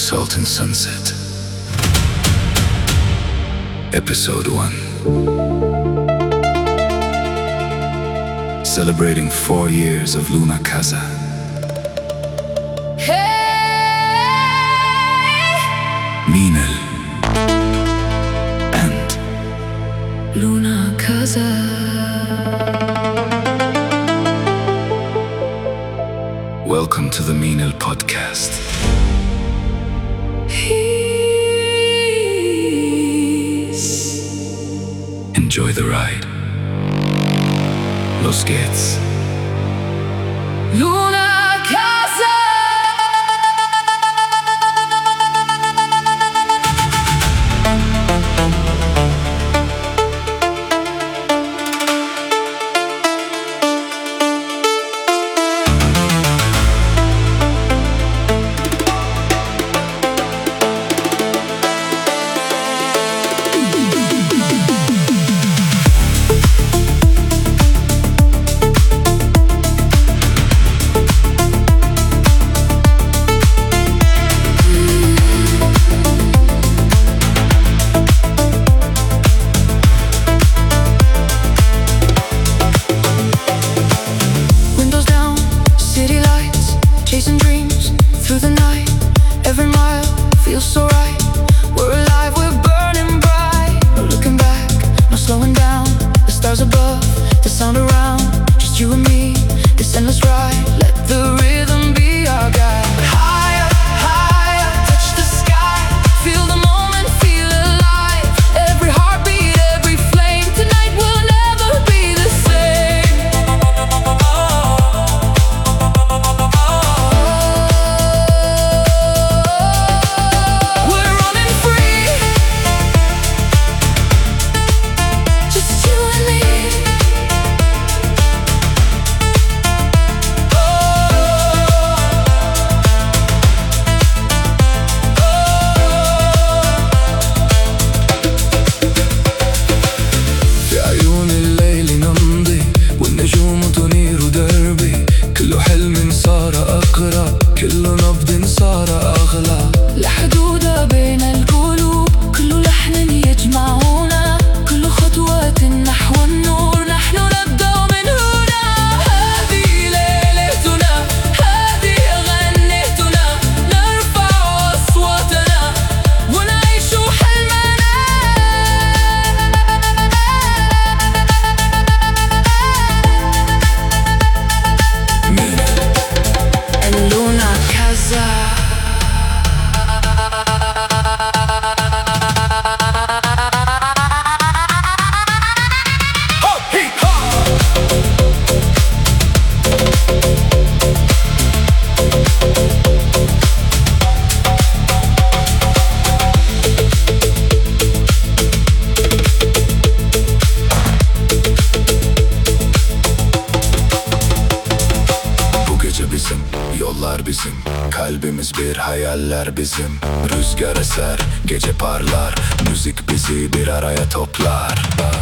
Salt and Sunset. Episode 1. Celebrating 4 years of Luna Casa. Minel and Luna Casa. Welcome to the Minel podcast. Enjoy the ride. Los geht's. Luna Casa. Chasing dreams through the night. Every mile feels so right. We're alive, we're burning bright. No looking back, no slowing down. The stars above, the sound around. Just you and me, this endless ride. Let the rhythm be our guide. Higher, higher, touch the sky. Feel the moment, feel alive. Every heartbeat, every flame. Tonight will never be the same. كل نبض صار أغلى. لا حدود بين القلوب، كل لحن يجمعنا، كل خطوة نحو النور. نحن نبدأ من هنا. هذه ليلتنا، هذه غنيتنا. نرفع أصواتنا ونعيش حلمنا. Luna Casa. Bizim, yollar bizim, kalbimiz bir, hayaller bizim. Rüzgar eser, gece parlar, müzik bizi bir araya toplar.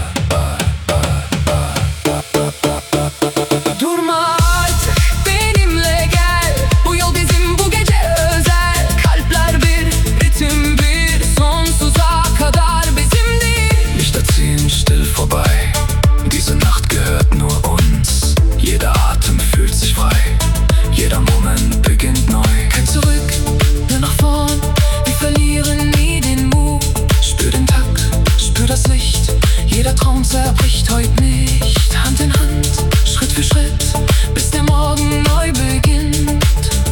Durma artık, benimle gel. Bu yol bizim, bu gece özel. Kalpler bir, ritim bir, sonsuza kadar bizimdir. Lichter ziehen still vorbei, diese Nacht gehört nur uns. Jeder Atem fühlt sich frei. Jeder Moment beginnt neu. Kein Zurück, nur nach vorn. Wir verlieren nie den Mut. Spür den Takt, spür das Licht. Jeder Traum zerbricht heute nicht. Hand in Hand, Schritt für Schritt, bis der Morgen neu beginnt.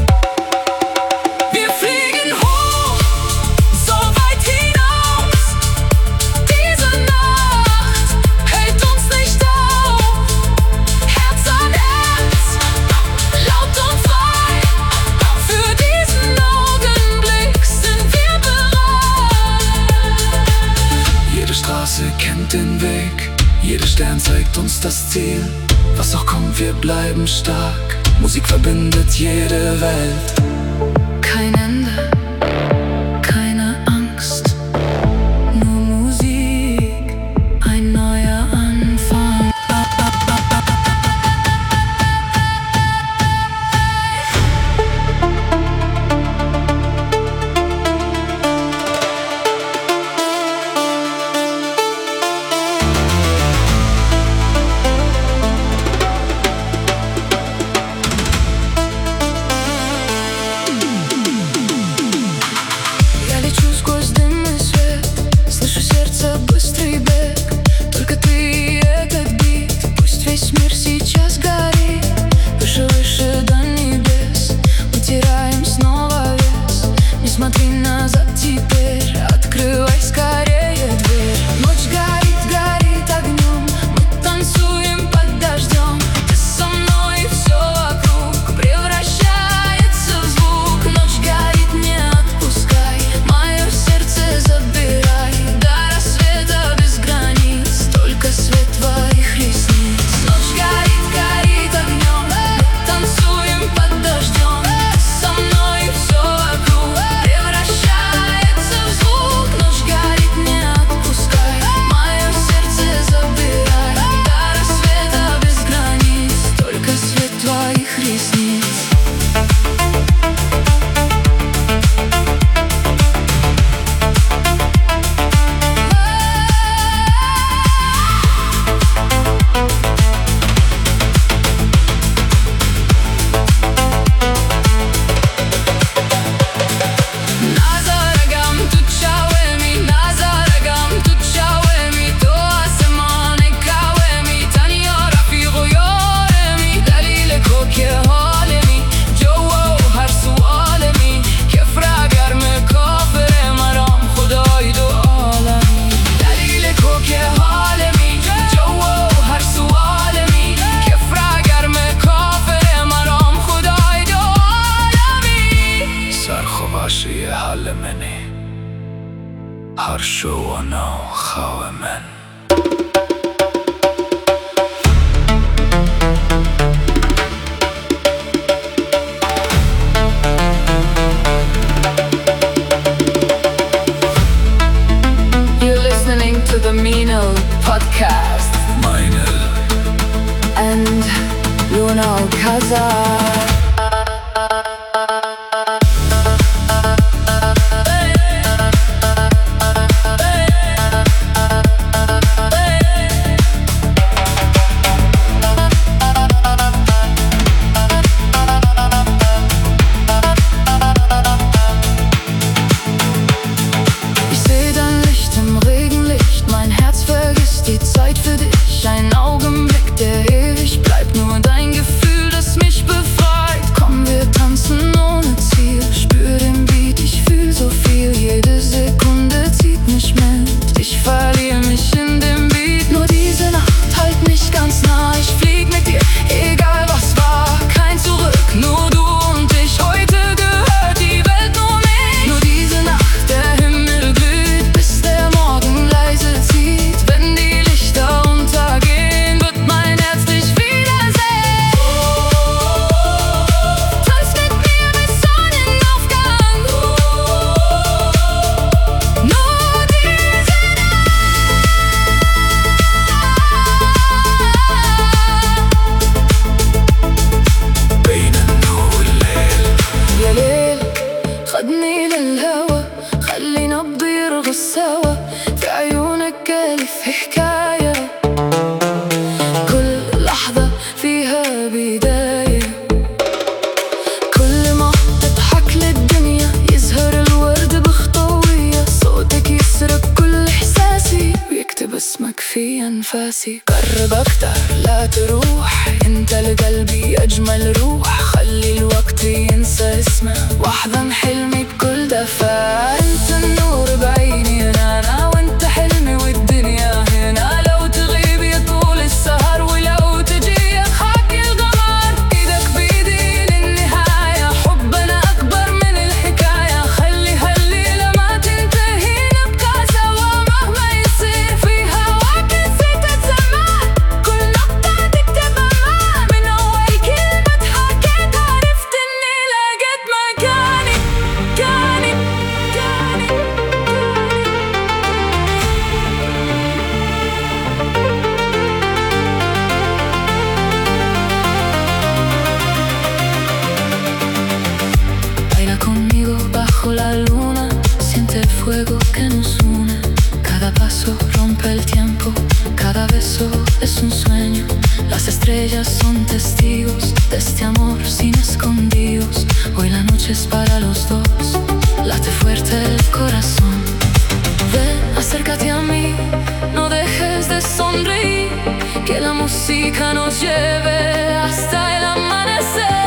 Wir fliegen hoch, so weit hinaus. Diese Nacht hält uns nicht auf. Herz an Herz, laut und frei. Für diesen Augenblick sind wir bereit. Jede Straße kennt den Weg, jeder Stern zeigt uns das Ziel. Was auch kommt, wir bleiben stark. Musik verbindet jede Welt. Kein Ende, keine Angst, nur Musik, ein neuer Anfang. сейчас горит выше, выше до небес. Мы теряем снова вес. Не смотри назад теперь, открывай скорее дверь. Ночь горит, горит огнем, мы танцуем под дождем. Ты со мной, и все вокруг превращается в звук. Ночь горит, не отпускай, мое сердце забирай. До рассвета без границ, только свет твоих ресниц. Ночь горит, горит огнем, мы танцуем под дождем. Ты со мной, и все вокруг превращается в звук. Ночь горит, не отпускай, мое сердце забирай. До рассвета без границ, только свет твоих ресниц. هرشو وانا خواه من You're listening to the Minel podcast. Minel And Luna Alcazar. Ein Augenblick, der ewig bleibt, nur dein Gefühl, das mich befreit. Komm, wir tanzen ohne Ziel, spür den Beat, ich fühl so viel. Jede Sekunde zieht mich mit, ich verliere mich in dem Beat. Nur diese Nacht, halt mich ganz nah, ich flieg mit dir, egal was war. Kein Zurück, nur du und ich, heute gehört die Welt nur mir. Nur diese Nacht, der Himmel glüht, bis der Morgen leise zieht. Wenn die Lichter untergehen, wird mein Herz dich wiedersehen. Tanz mit mir bis Sonnenaufgang. Nur diese بين النور والليل يا ليل خدني للهوى، خلينا نطير سوا. في عيونك ألف حكاية، كل لحظة فيها بداية. كل ما تضحك للدنيا يزهر الورد بخطوية. صوتك يسرق كل إحساسي ويكتب اسمك في أنفاسي. قرب أكتر لا تروح، انت لقلبي أجمل روح. خلي الوقت ينسى اسمه واحضن حلمي بكل دفا. انت النور بعيني انا وانت حلمي والدنيا هنا. لو تغيب يطول السهر ولو تجي يضحك القمر. ايدك بيدي للنهاية، حبنا أكبر من الحكاية. خلي هالليلة ما تنتهي، نبقى سوا مهما يصير. في هواك نسيت الزمان، كل نقطة تكتب أمان. من أول كلمة حكيت عرفت إني لقيت مكاني. كاني Baila conmigo bajo la luna, siente el fuego que nos une. Cada paso rompe el tiempo, cada beso es un sueño. Las estrellas son testigos de este amor sin escondidos. Hoy la noche es para los dos, late fuerte el corazón. Ven, acércate a mí, no dejes de sonreír. que la música nos lleve hasta el amanecer.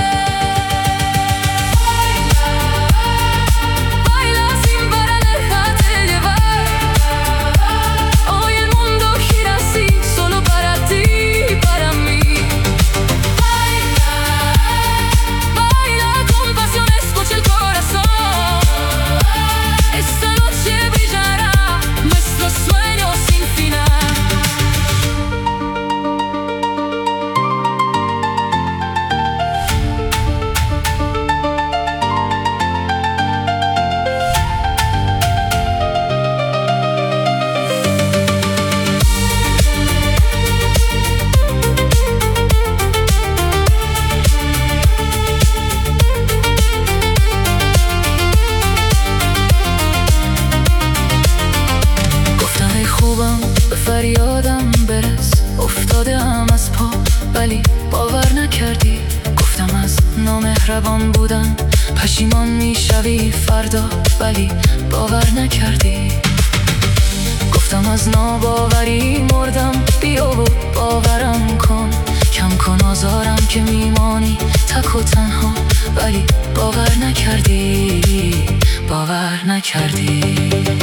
به فریادم برس، افتادم از پا ولی باور نکردی. گفتم از نامهربان بودن پشیمان میشوی فردا ولی باور نکردی. گفتم از ناباوری مردم بیا و باورم کن. کم کن آزارم که میمانی تک و تنها ولی باور نکردی، باور نکردی.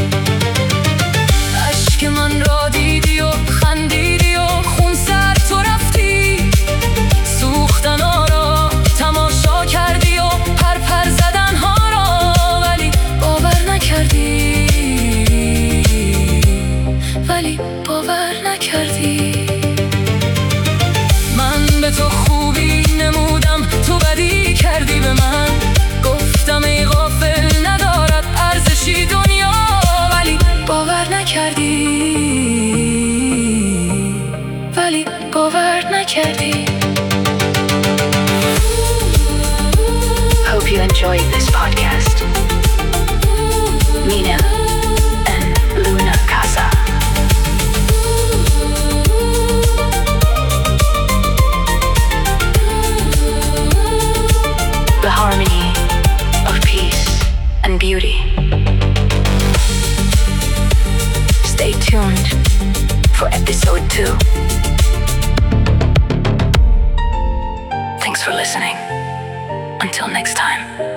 که من را دیدی و خندیدی و خون سر تو رفتی. سوختن ها را تماشا کردی و پر زدن ها را ولی باور نکردی، ولی باور نکردی. من به تو خوبی نمودم تو بدی کردی به من. گفتم ای غافل ندارد ارزشی دنیا ولی باور نکردی، ولی باور نکردی. Hope you enjoyed this podcast. Mina and Luna Casa. The harmony of peace and beauty. Stay tuned for episode 2. Thanks for listening. Until next time.